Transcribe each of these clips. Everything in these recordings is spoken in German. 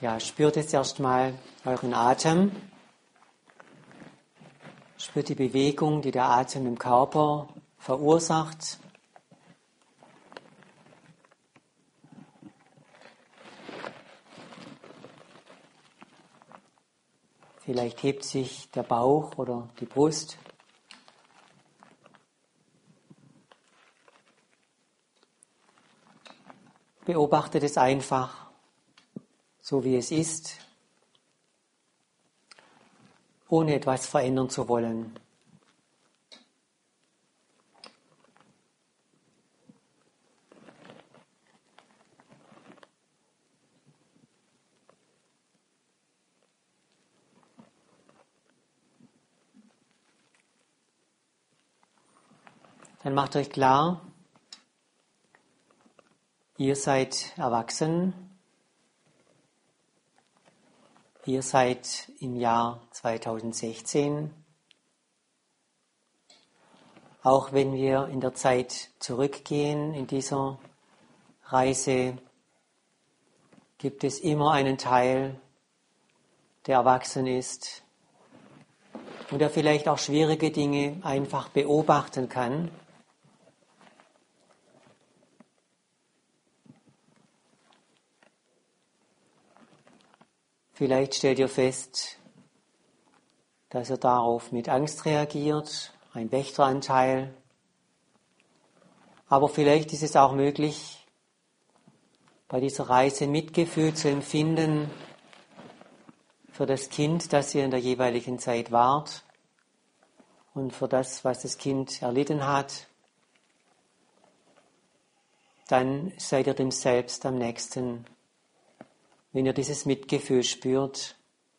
Ja, spürt jetzt erstmal euren Atem. Spürt die Bewegung, die der Atem im Körper verursacht. Vielleicht hebt sich der Bauch oder die Brust. Beobachtet es einfach, so wie es ist, ohne etwas verändern zu wollen. Dann macht euch klar, ihr seid erwachsen, ihr seid im Jahr 2016. Auch wenn wir in der Zeit zurückgehen in dieser Reise, gibt es immer einen Teil, der erwachsen ist und der vielleicht auch schwierige Dinge einfach beobachten kann. Vielleicht stellt ihr fest, dass er darauf mit Angst reagiert, ein Wächteranteil. Aber vielleicht ist es auch möglich, bei dieser Reise Mitgefühl zu empfinden für das Kind, das ihr in der jeweiligen Zeit wart und für das, was das Kind erlitten hat. Dann seid ihr dem Selbst am nächsten, wenn ihr dieses Mitgefühl spürt,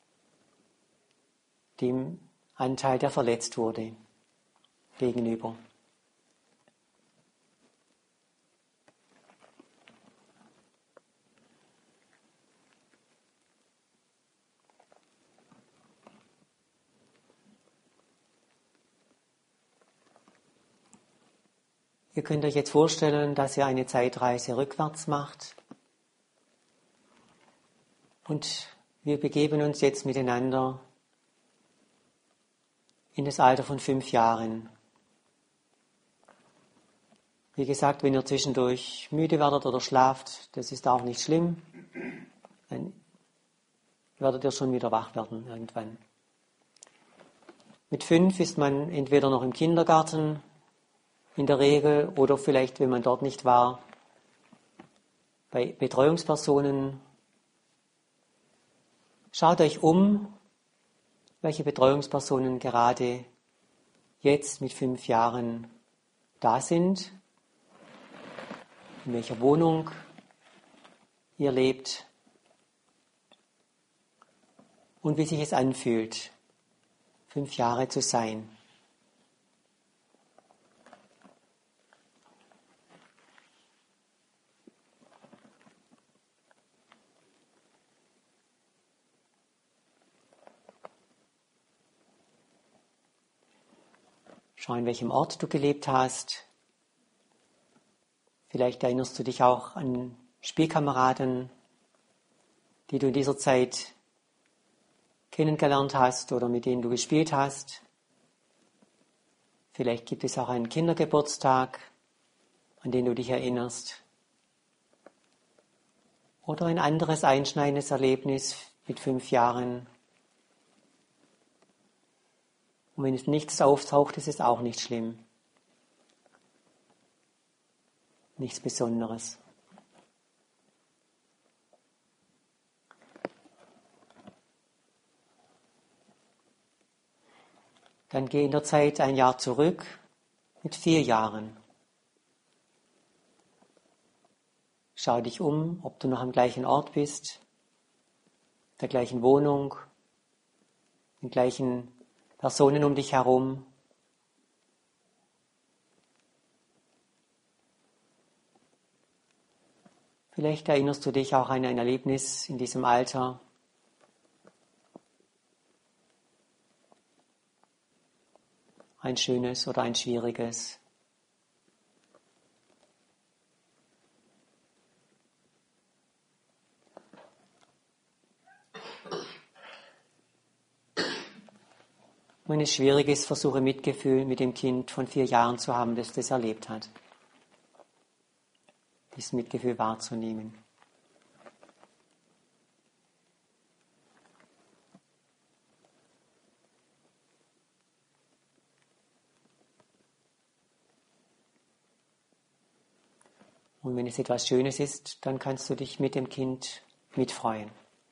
dem Anteil, der verletzt wurde, gegenüber. Ihr könnt euch jetzt vorstellen, dass ihr eine Zeitreise rückwärts macht. Und wir begeben uns jetzt miteinander in das Alter von 5 Jahren. Wie gesagt, wenn ihr zwischendurch müde werdet oder schlaft, das ist auch nicht schlimm. Dann werdet ihr schon wieder wach werden irgendwann. Mit 5 ist man entweder noch im Kindergarten in der Regel oder vielleicht, wenn man dort nicht war, bei Betreuungspersonen. Schaut euch um, welche Betreuungspersonen gerade jetzt mit 5 Jahren da sind, in welcher Wohnung ihr lebt und wie sich es anfühlt, 5 Jahre zu sein. Schau, in welchem Ort du gelebt hast. Vielleicht erinnerst du dich auch an Spielkameraden, die du in dieser Zeit kennengelernt hast oder mit denen du gespielt hast. Vielleicht gibt es auch einen Kindergeburtstag, an den du dich erinnerst. Oder ein anderes einschneidendes Erlebnis mit 5 Jahren. Und wenn es nichts auftaucht, ist es auch nicht schlimm. Nichts Besonderes. Dann geh in der Zeit ein Jahr zurück mit 4 Jahren. Schau dich um, ob du noch am gleichen Ort bist, der gleichen Wohnung, den gleichen Personen um dich herum. Vielleicht erinnerst du dich auch an ein Erlebnis in diesem Alter. Ein schönes oder ein schwieriges. Wenn es schwierig ist, versuche Mitgefühl mit dem Kind von 4 Jahren zu haben, das das erlebt hat. Dieses Mitgefühl wahrzunehmen. Und wenn es etwas Schönes ist, dann kannst du dich mit dem Kind mitfreuen.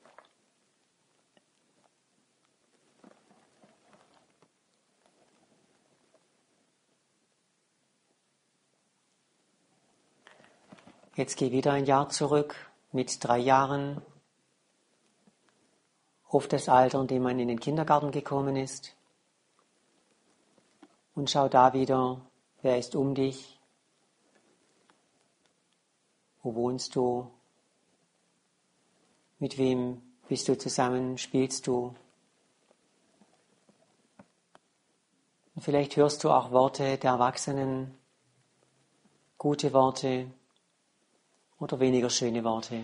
Jetzt geh wieder ein Jahr zurück mit 3 Jahren auf das Alter, in dem man in den Kindergarten gekommen ist. Und schau da wieder, wer ist um dich, wo wohnst du, mit wem bist du zusammen, spielst du. Und vielleicht hörst du auch Worte der Erwachsenen, gute Worte oder weniger schöne Worte.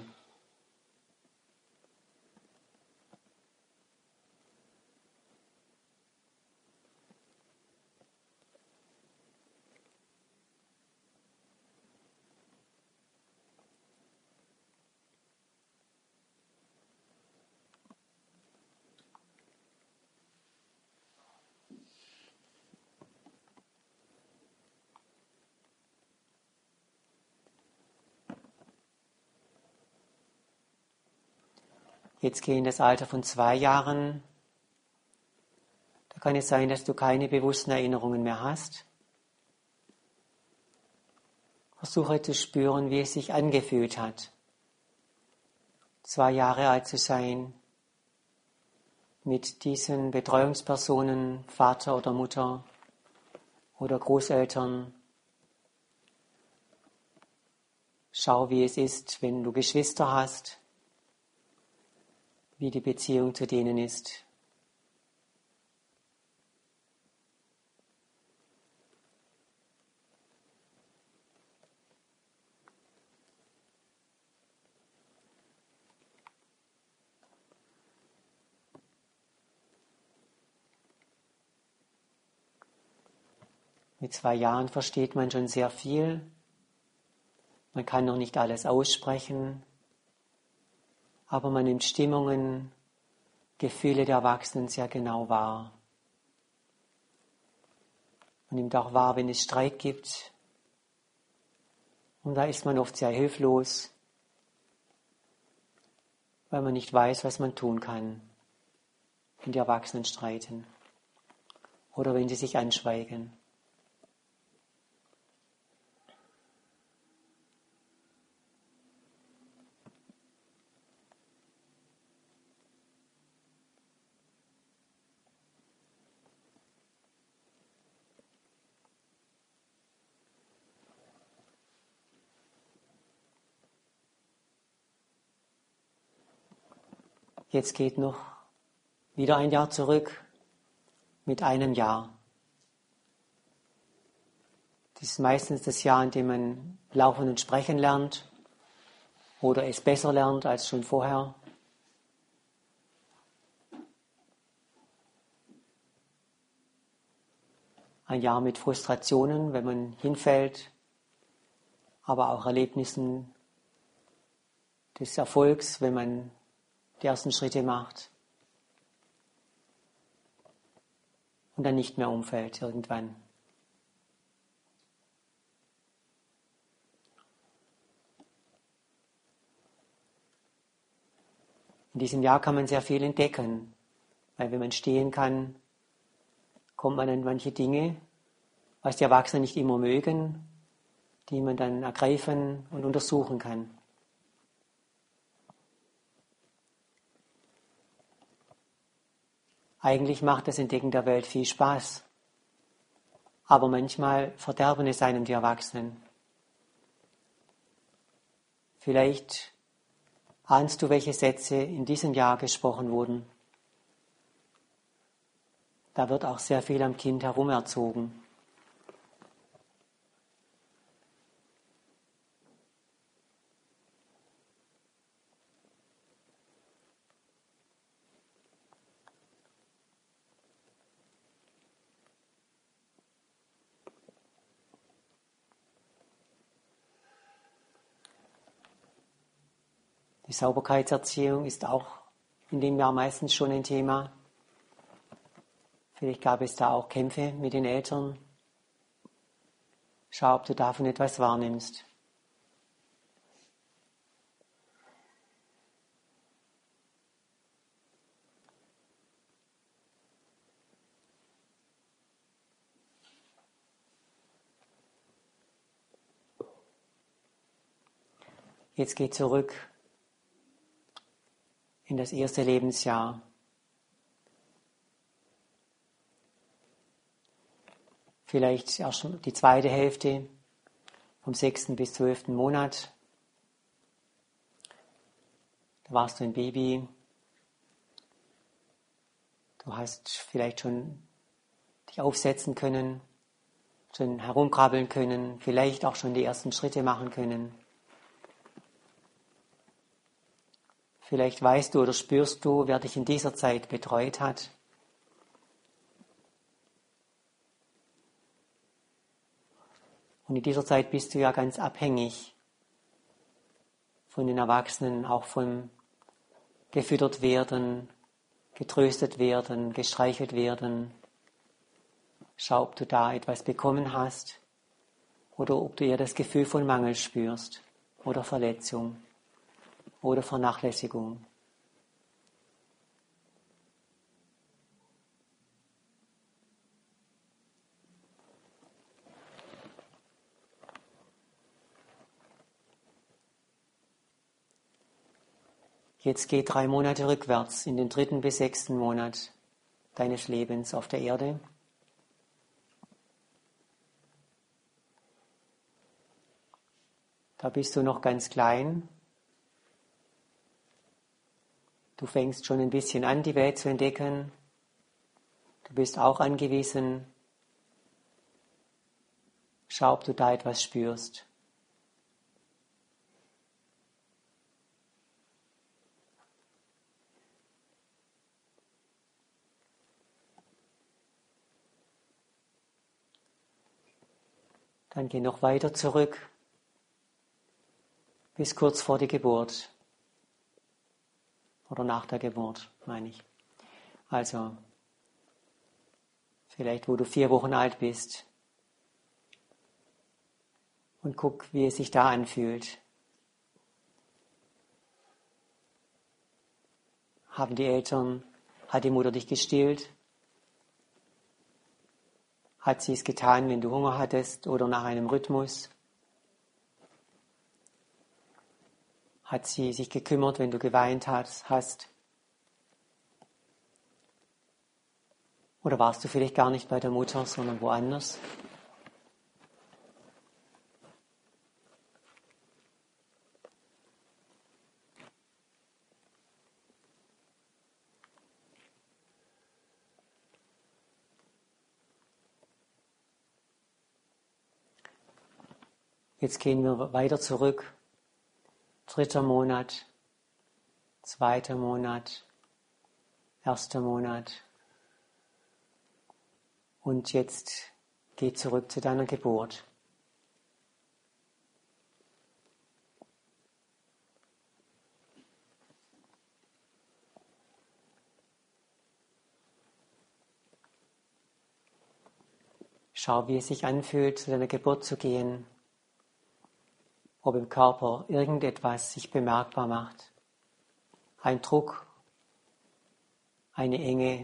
Jetzt geh in das Alter von 2 Jahren. Da kann es sein, dass du keine bewussten Erinnerungen mehr hast. Versuche zu spüren, wie es sich angefühlt hat, 2 Jahre alt zu sein, mit diesen Betreuungspersonen, Vater oder Mutter oder Großeltern. Schau, wie es ist, wenn du Geschwister hast, wie die Beziehung zu denen ist. Mit 2 Jahren versteht man schon sehr viel. Man kann noch nicht alles aussprechen, aber man nimmt Stimmungen, Gefühle der Erwachsenen sehr genau wahr. Man nimmt auch wahr, wenn es Streit gibt. Und da ist man oft sehr hilflos, weil man nicht weiß, was man tun kann, wenn die Erwachsenen streiten oder wenn sie sich anschweigen. Jetzt geht noch wieder ein Jahr zurück mit einem Jahr. Das ist meistens das Jahr, in dem man laufen und sprechen lernt oder es besser lernt als schon vorher. Ein Jahr mit Frustrationen, wenn man hinfällt, aber auch Erlebnissen des Erfolgs, wenn man die ersten Schritte macht und dann nicht mehr umfällt irgendwann. In diesem Jahr kann man sehr viel entdecken, weil wenn man stehen kann, kommt man an manche Dinge, was die Erwachsenen nicht immer mögen, die man dann ergreifen und untersuchen kann. Eigentlich macht das Entdecken der Welt viel Spaß, aber manchmal verderben es einem die Erwachsenen. Vielleicht ahnst du, welche Sätze in diesem Jahr gesprochen wurden. Da wird auch sehr viel am Kind herumerzogen. Die Sauberkeitserziehung ist auch in dem Jahr meistens schon ein Thema. Vielleicht gab es da auch Kämpfe mit den Eltern. Schau, ob du davon etwas wahrnimmst. Jetzt geh zurück in das erste Lebensjahr. Vielleicht erst schon die zweite Hälfte, vom 6. bis 12. Monat. Da warst du ein Baby. Du hast vielleicht schon dich aufsetzen können, schon herumkrabbeln können, vielleicht auch schon die ersten Schritte machen können. Vielleicht weißt du oder spürst du, wer dich in dieser Zeit betreut hat. Und in dieser Zeit bist du ja ganz abhängig von den Erwachsenen, auch vom gefüttert werden, getröstet werden, gestreichelt werden. Schau, ob du da etwas bekommen hast oder ob du eher das Gefühl von Mangel spürst oder Verletzung oder Vernachlässigung. Jetzt geh 3 Monate rückwärts in den 3. bis 6. Monat deines Lebens auf der Erde. Da bist du noch ganz klein. Du fängst schon ein bisschen an, die Welt zu entdecken. Du bist auch angewiesen. Schau, ob du da etwas spürst. Dann geh noch weiter zurück, bis kurz vor der Geburt. Oder nach der Geburt, meine ich. Also, vielleicht wo du 4 Wochen alt bist. Und guck, wie es sich da anfühlt. Haben die Eltern, hat die Mutter dich gestillt? Hat sie es getan, wenn du Hunger hattest oder nach einem Rhythmus? Hat sie sich gekümmert, wenn du geweint hast? Oder warst du vielleicht gar nicht bei der Mutter, sondern woanders? Jetzt gehen wir weiter zurück. 3. Monat, 2. Monat, 1. Monat. Und jetzt geh zurück zu deiner Geburt. Schau, wie es sich anfühlt, zu deiner Geburt zu gehen. Ob im Körper irgendetwas sich bemerkbar macht. Ein Druck, eine Enge.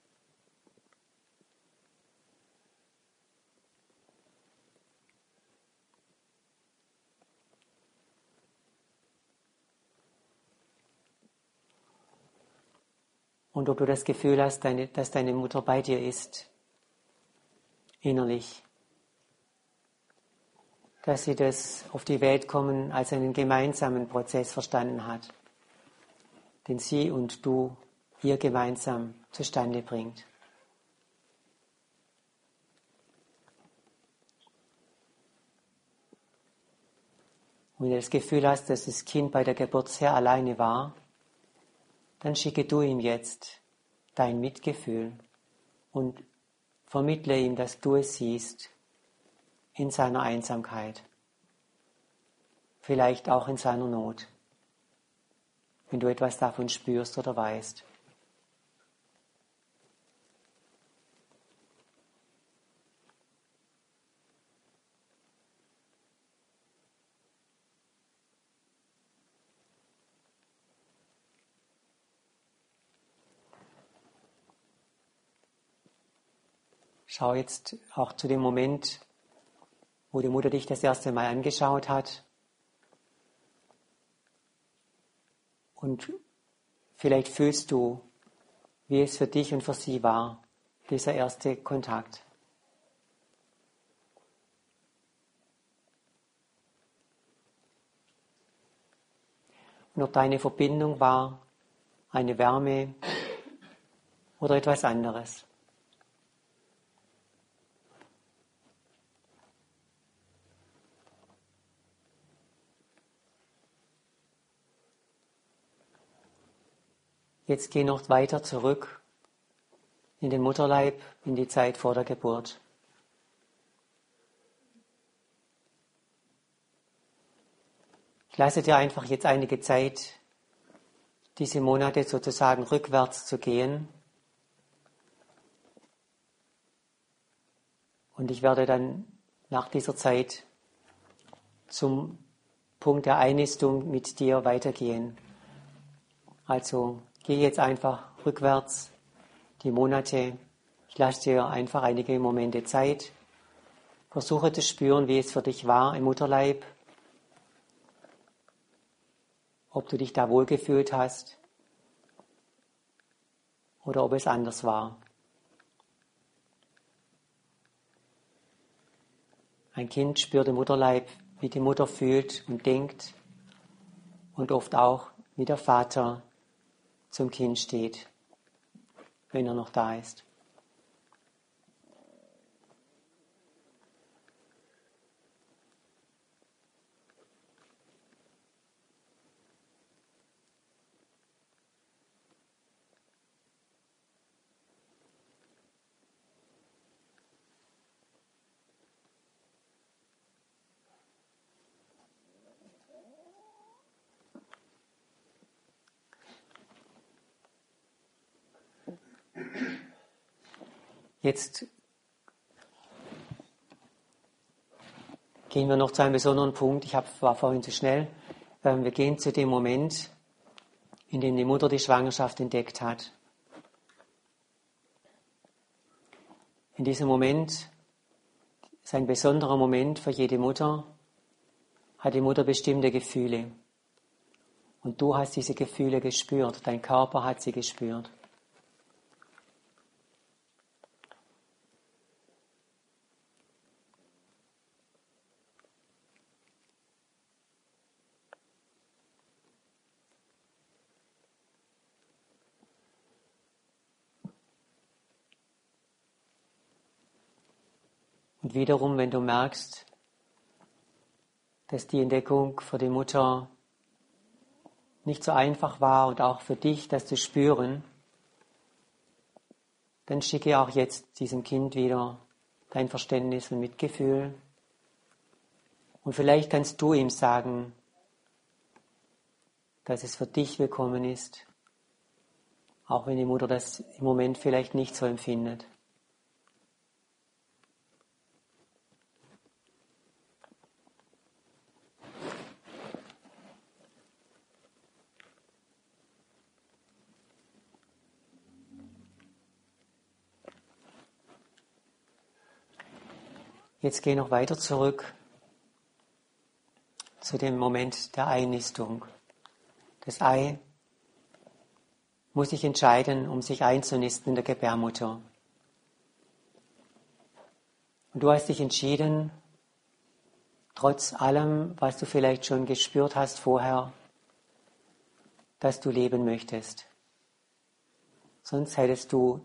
Und ob du das Gefühl hast, dass deine Mutter bei dir ist, innerlich. Dass sie das auf die Welt kommen als einen gemeinsamen Prozess verstanden hat, den sie und du hier gemeinsam zustande bringt. Und wenn du das Gefühl hast, dass das Kind bei der Geburt sehr alleine war, dann schicke du ihm jetzt dein Mitgefühl und vermittle ihm, dass du es siehst in seiner Einsamkeit, vielleicht auch in seiner Not. wenn du etwas davon spürst oder weißt. Schau jetzt auch zu dem Moment, wo die Mutter dich das erste Mal angeschaut hat. Und vielleicht fühlst du, wie es für dich und für sie war, dieser erste Kontakt. Und ob deine Verbindung war, eine Wärme oder etwas anderes. Jetzt geh noch weiter zurück in den Mutterleib, in die Zeit vor der Geburt. Ich lasse dir einfach jetzt einige Zeit, diese Monate sozusagen rückwärts zu gehen. Und ich werde dann nach dieser Zeit zum Punkt der Einnistung mit dir weitergehen. Also geh jetzt einfach rückwärts die Monate. Ich lasse dir einfach einige Momente Zeit. Versuche zu spüren, wie es für dich war im Mutterleib. Ob du dich da wohlgefühlt hast oder ob es anders war. Ein Kind spürt im Mutterleib, wie die Mutter fühlt und denkt und oft auch, wie der Vater zum Kind steht, wenn er noch da ist. Jetzt gehen wir noch zu einem besonderen Punkt. Ich war vorhin zu schnell. Wir gehen zu dem Moment, in dem die Mutter die Schwangerschaft entdeckt hat. In diesem Moment ist ein besonderer Moment für jede Mutter, hat die Mutter bestimmte Gefühle. Und du hast diese Gefühle gespürt, dein Körper hat sie gespürt. Und wiederum, wenn du merkst, dass die Entdeckung für die Mutter nicht so einfach war und auch für dich, das zu spüren, dann schicke auch jetzt diesem Kind wieder dein Verständnis und Mitgefühl. Und vielleicht kannst du ihm sagen, dass es für dich willkommen ist, auch wenn die Mutter das im Moment vielleicht nicht so empfindet. Jetzt geh noch weiter zurück zu dem Moment der Einnistung. Das Ei muss sich entscheiden, um sich einzunisten in der Gebärmutter. Und du hast dich entschieden, trotz allem, was du vielleicht schon gespürt hast vorher, dass du leben möchtest. Sonst hättest du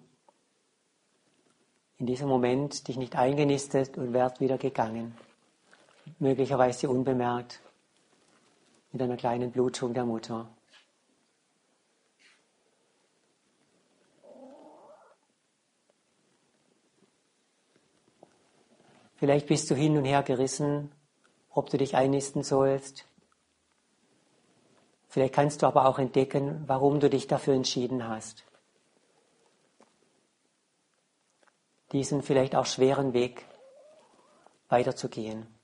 in diesem Moment dich nicht eingenistet und wärst wieder gegangen. Möglicherweise unbemerkt mit einer kleinen Blutung der Mutter. Vielleicht bist du hin und her gerissen, ob du dich einnisten sollst. Vielleicht kannst du aber auch entdecken, warum du dich dafür entschieden hast, diesen vielleicht auch schweren Weg weiterzugehen.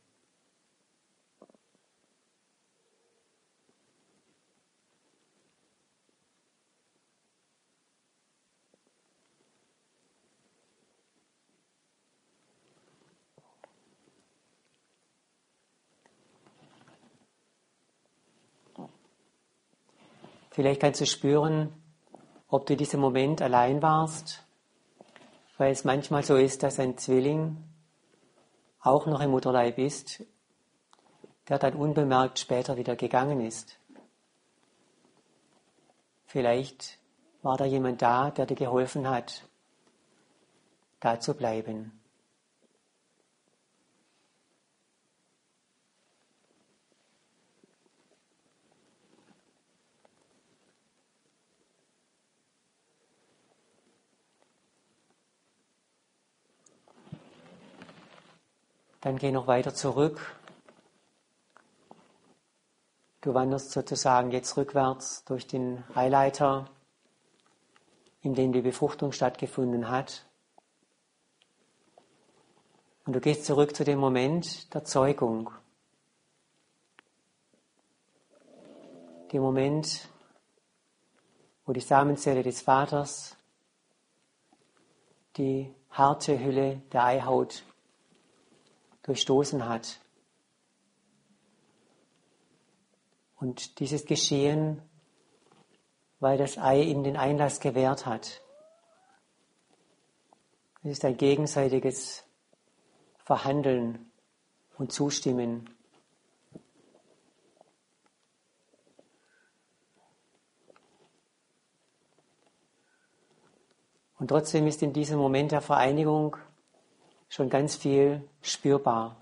Vielleicht kannst du spüren, ob du in diesem Moment allein warst, weil es manchmal so ist, dass ein Zwilling auch noch im Mutterleib ist, der dann unbemerkt später wieder gegangen ist. Vielleicht war da jemand da, der dir geholfen hat, da zu bleiben. Dann geh noch weiter zurück. Du wanderst sozusagen jetzt rückwärts durch den Eileiter, in dem die Befruchtung stattgefunden hat. Und du gehst zurück zu dem Moment der Zeugung. Dem Moment, wo die Samenzelle des Vaters die harte Hülle der Eihaut durchstoßen hat. Und dieses Geschehen, weil das Ei ihm den Einlass gewährt hat. Es ist ein gegenseitiges Verhandeln und Zustimmen. Und trotzdem ist in diesem Moment der Vereinigung schon ganz viel spürbar.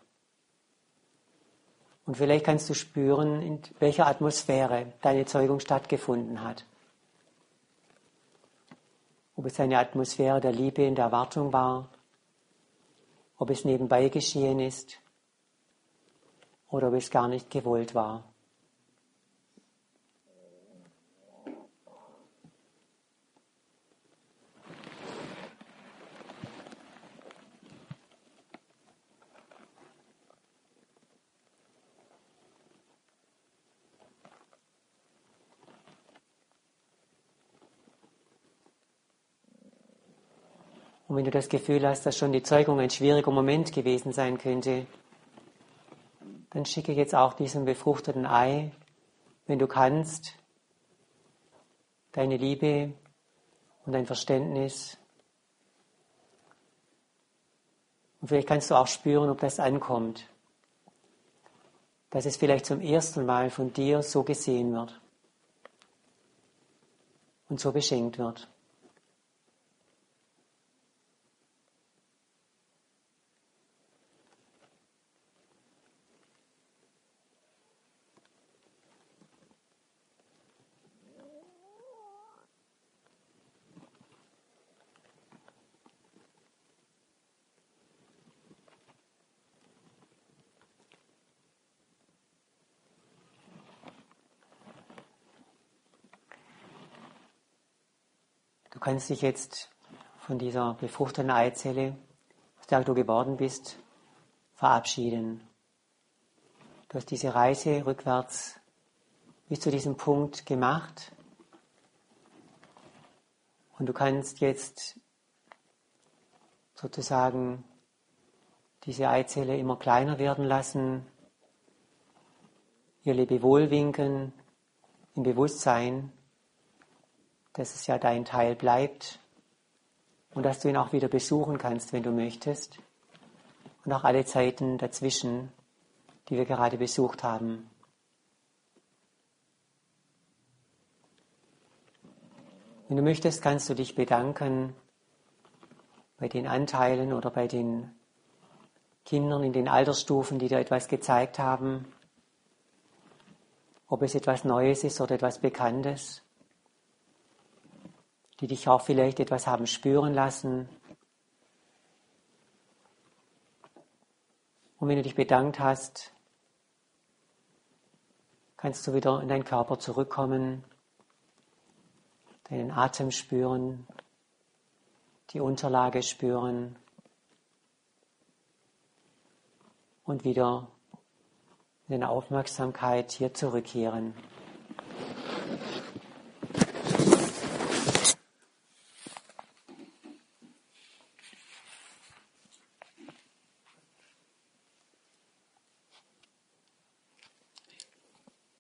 Und vielleicht kannst du spüren, in welcher Atmosphäre deine Zeugung stattgefunden hat. Ob es eine Atmosphäre der Liebe und der Erwartung war, ob es nebenbei geschehen ist oder ob es gar nicht gewollt war. Und wenn du das Gefühl hast, dass schon die Zeugung ein schwieriger Moment gewesen sein könnte, dann schicke jetzt auch diesem befruchteten Ei, wenn du kannst, deine Liebe und dein Verständnis. Und vielleicht kannst du auch spüren, ob das ankommt, dass es vielleicht zum ersten Mal von dir so gesehen wird und so beschenkt wird. Du kannst dich jetzt von dieser befruchteten Eizelle, aus der du geworden bist, verabschieden. Du hast diese Reise rückwärts bis zu diesem Punkt gemacht und du kannst jetzt sozusagen diese Eizelle immer kleiner werden lassen, ihr Lebewohl winken im Bewusstsein, dass es ja dein Teil bleibt und dass du ihn auch wieder besuchen kannst, wenn du möchtest. Und auch alle Zeiten dazwischen, die wir gerade besucht haben. Wenn du möchtest, kannst du dich bedanken bei den Anteilen oder bei den Kindern in den Altersstufen, die dir etwas gezeigt haben, ob es etwas Neues ist oder etwas Bekanntes, die dich auch vielleicht etwas haben spüren lassen. Und wenn du dich bedankt hast, kannst du wieder in deinen Körper zurückkommen, deinen Atem spüren, die Unterlage spüren und wieder in der Aufmerksamkeit hier zurückkehren.